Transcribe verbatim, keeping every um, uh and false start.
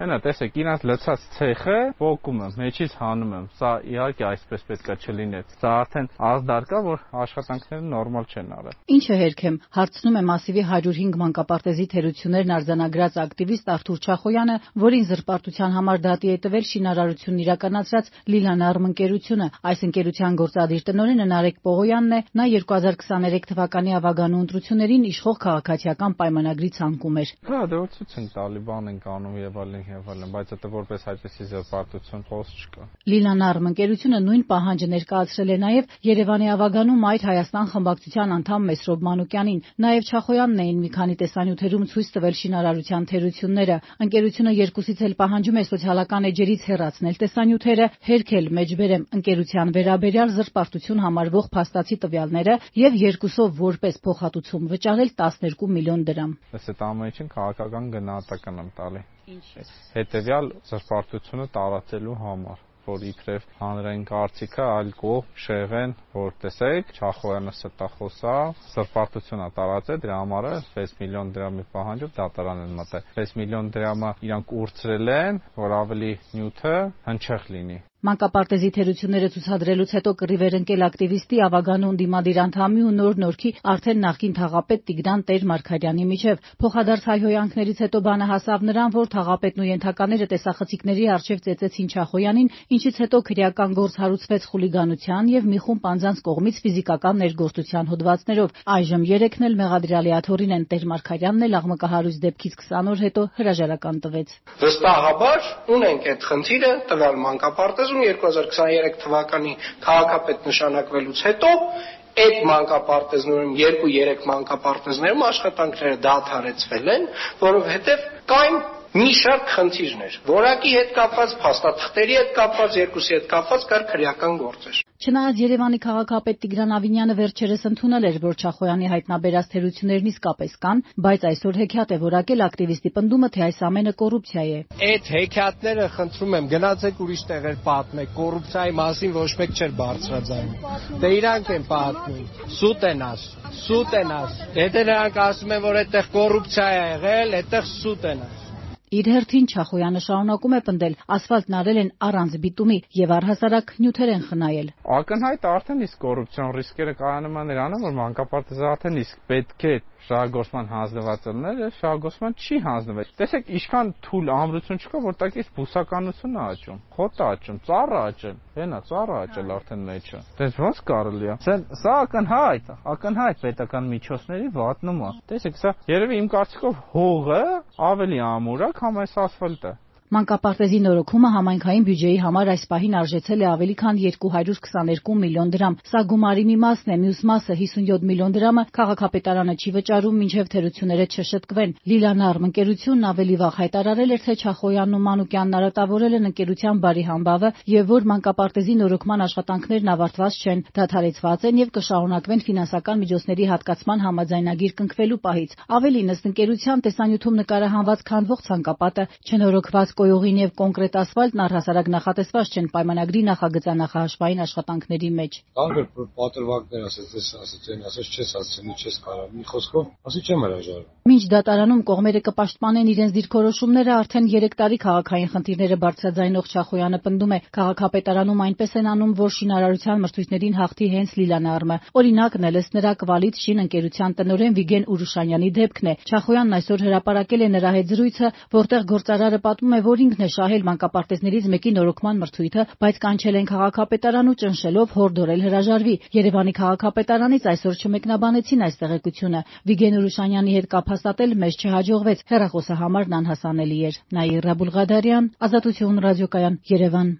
Հենա տեսեք, իրանց լցած ցեխը փոկում եմ, մեջից հանում եմ։ Սա իհարկե այսպես պետքա չլիներ։ Սա արդեն ազդար կա, որ աշխատանքները նորմալ չեն արել։ Ինչը հերք եմ, հարցնում է Մասիվի հարյուր հինգ մանկապարտեզի թերություններն արձանագրած ակտիվիստ Արթուր Չախոյանը, որին զրպարտության համար դատի է տվել շինարարությունն իրականացրած Լիլանարմ ընկերությունը։ Այս ընկերության գործադիր տնօրենը Նարեկ Պողոյանն է, նա երկու հազար քսաներեք թվականի ավագանու ընտրություններին իշխող քաղաքացիական պայմանագրի ցանկում էր։ Հա, դե ցույց են տալի, բան են կանում եւ այլն եւ այլն, բայց դա որպես այդպեսի զրպարտություն խոսք չկա։ Լիլանարմ ընկերությունը նույն պահանջը ներկայացրել է նաեւ Երևանի ավագանու Մայր Հայաստան խմբակցության անդամ Մեսրոբ Մանուկյանին։ Նաեւ Չախոյանն էին մի քանի տեսանյութերում ցույց տվել շինարարության թերությունները։ Ընկերությունը երկուսից էլ պահանջում է սոցիալական էջերից հեռացնել տեսանյութերը, հերքել մեջբերեմ ընկերության վերաբերյալ զրպարտություն համարվող փաստացի տվյալները եւ երկուսով որպես փոխհատուցում վճարել տասներկու միլիոն դրամ։ Ըստ այդ ամենին քաղաքական գնահատական եմ տալի։ Հետևյալ զրպարտությունը տարածելու համար, որ իբրև հանրային կարծիքը այլ կողմ շեղեն, որ տեսեք, Չախոյանը ստախոս է, զրպարտություն է տարածել, դրա համար վեց միլիոն դրամի պահանջով դատարան են մտել։ վեց միլիոն դրամը իրանք ուրցրել են, որ ավելի նյութը հնչեղ լինի։ Մանկապարտեզի թերությունները ցուցադրելուց հետո կռիվ էր ընկել ակտիվիստի ավագանու ընդդիմադիր անդամի ու Նոր Նորքի արդեն նախկին թաղապետ Տիգրան Տեր-Մարգարյանի միջև։ Փոխադարձ հայհոյանքներից հետո բանը հասավ նրան, որ թաղապետն ու ենթակաները տեսախցիկների առջև ծեծեցին Չախոյանին, ինչից հետո քրեական գործ հարուցվեց խուլիգանության եւ մի խումբ անձանց կողմից ֆիզիկական ներգործության հոդվածներով։ Այժմ երեքն էլ մեղադրյալի աթոռին են, Տեր-Մարգարյանն էլ աղմկահարույց դեպքից քսան օր հետո հրաժարական տվեց։ Վստահաբար ունենք այդ խնդիրը տվյալ մանկապարտեզում երկու հազար քսաներեք թվականի քաղաքապետ նշանակվելուց հետո այդ մանկապարտեզներում երկու-երեք մանկապարտեզներում աշխատանքները դադարեցվել են, որովհետև կային մի շարք խնդիրներ, որակի հետ կապված, փաստաթղթերի հետ կապված, երկուսի հետ կապված կար քրեական գործեր։ Չնայած Երևանի քաղաքապետ Տիգրան Ավինյանը վերջերս ընդունել էր, որ Չախոյանի հայտնաբերած թերություններն իսկապես կան, բայց այսօր հեքիաթ է որակել ակտիվիստի պնդումը, թե այս ամենը կոռուպցիա է։ Այդ հեքիաթները խնդրում եմ գնացեք ուրիշ տեղեր պատմեք, կոռուպցիայի մասին ոչ մեկ չէր բարձրաձայնում։ Դե իրանք են պատմում, սուտ են ասում, սուտ են ասում։ Եթե նրանք ասում են, որ այդտեղ կոռուպցիա է եղել, այդտեղ սուտ են ասում։ Իր հերթին Չախոյանը շարունակում է պնդել, ասֆալտն արել են առանց բիտումի եւ առհասարակ նյութեր են խնայել։ Ակնհայտ արդեն իսկ կոռուպցիոն ռիսկերը կայանում են նրանում, որ մանկապարտեզը արդեն իսկ պետք է շահագործման հանձնված լինել, շահագործման չի հանձնվել։ Տեսեք, ինչքան թույլ ամրություն չկա, որ տակից բուսականությունն է աճում, խոտը աճում, ծառը աճել, հենա ծառը աճել արդեն մեջը։ Դες ոնց կարելի է։ Սա ակնհայտ, ակնհայտ պետական միջոցների վատնում է։ Տեսեք, սա երևի իմ կարծիքով հողը ավելի ամուր է, քան այս ասֆալտը։ Մանկապարտեզի նորոգումը համայնքային բյուջեի համար այս պահին արժեցել է ավելի քան երկու հարյուր քսաներկու միլիոն դրամ։ Սա գումարի մի մասն է, մյուս մասը հիսունյոթ միլիոն դրամը քաղաքապետարանը չի վճարում, մինչև թերությունները չշտկվեն։ Լիլանարմ ընկերությունն ավելի վաղ հայտարարել էր, թե Չախոյանն ու Մանուկյանն արատավորել են ընկերության բարի համբավը եւ որ մանկապարտեզի նորոգման աշխատանքներն ավարտված չեն, դադարեցված են եւ կշարունակվեն ֆինանսական միջոցների հատկացման համաձայնագիր կնքվելու պահից։ Ավելին, ըստ ընկերության տեսանյութում նկարահանված քանդվող ցանկապատը, չնորոգված կոյողին եւ կոնկրետ ասֆալտն առհասարակ նախատեսված չեն պայմանագրի նախագծանախահաշվային աշխատանքների մեջ։ Տարբեր պատրվակներ ասած, ասած են, ասած չես ասցնի, չես կարող։ Մի խոսքով, ասի չեմ հրաժարվում։ Մինչ դատարանում կողմերը կպաշտպանեն իրենց դիրքորոշումները, արդեն երեք տարի քաղաքային խնդիրները բարձրաձայնող Չախոյանը պնդում է, քաղաքապետարանում այնպես են անում, որ շինարարության մրցույթներին հաղթի հենց Լիլանարմը։ Օրինակն էլ ըստ նրա Կվալից շին ընկերության տնօրեն Վիգեն Ուրուշանյանի դեպքն է։ Չախոյանն այսօր հրապարակել է նրա հետ զրույցը, որտեղ գործարարը պատմում է, որ ինքն է շահել մանկապարտեզներից մեկի նորոգման մրցույթը, բայց կանչել են քաղաքապետարան ու ճնշելով հորդորել հրաժարվի։ Երևանի քաղաքապետարանից այսօր չմեկնաբանեցին այս տեղեկությունը։ Վիգեն Ուրուշանյանի հետ կապ հաստատել մեզ չհաջողվեց, հեռախոսահամարն անհասանելի էր։ Նաիրա Բուլղադարյան, Ազատություն ռադիոկայան, Երևան։